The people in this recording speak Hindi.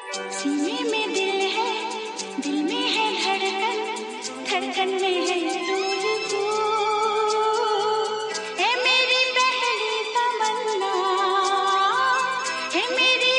सीने में दिल है, दिल में है धड़कन, धड़कन में है तुझको। है मेरी पहली तमन्ना, है मेरी